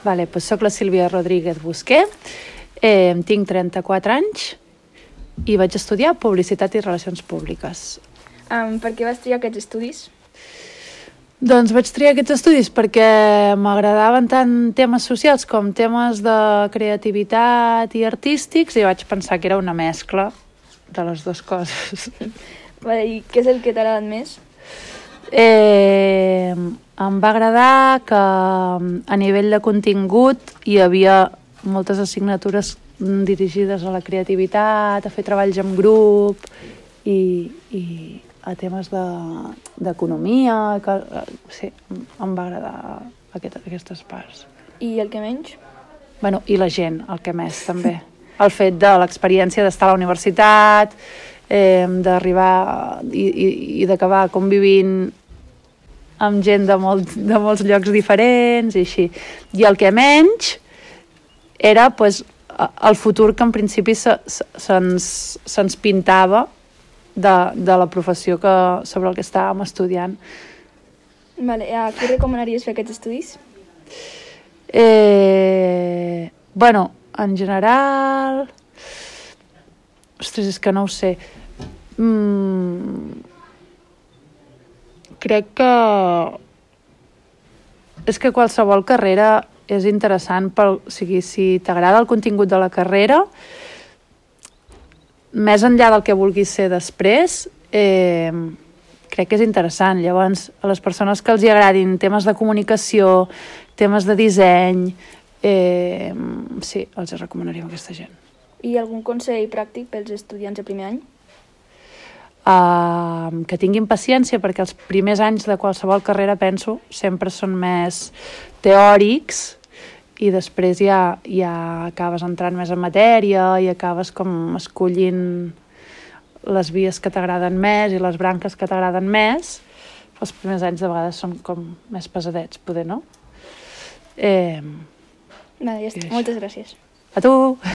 Vale, doncs soc la Sílvia Rodríguez Busqué, tinc 34 anys i vaig estudiar Publicitat i Relacions Públiques. Per què vas triar aquests estudis? Doncs vaig triar aquests estudis perquè m'agradaven tant temes socials com temes de creativitat i artístics i vaig pensar que era una mescla de les dues coses. Vale, i què és el que t'ha agradat més? Em va agradar que a nivell de contingut hi havia moltes assignatures dirigides a la creativitat, a fer treballs en grup i a temes d'economia, que sí, em va agradar aquestes parts. I el que menys? Bueno, i la gent, el que més també. El fet de l'experiència d'estar a la universitat, d'arribar i d'acabar convivint amb gent de molts llocs diferents i així. I el que menys era el futur que en principi se'ns pintava de la professió sobre el que estàvem estudiant. Vale, a qui recomanaries fer aquests estudis? Bueno, en general... Ostres, és que no ho sé. Crec que... És que qualsevol carrera és interessant, o sigui, si t'agrada el contingut de la carrera, més enllà del que vulguis ser després, crec que és interessant. Llavors, a les persones que els hi agradin temes de comunicació, temes de disseny, sí, els recomanaria a aquesta gent. I algun consell pràctic pels estudiants de primer any? Que tinguin paciència, perquè els primers anys de qualsevol carrera, penso, sempre són més teòrics i després ja acabes entrant més en matèria i acabes com escollint les vies que t'agraden més i les branques que t'agraden més. Els primers anys de vegades són com més pesadets, poder, no? Vale, ja està. Moltes gràcies. A tu!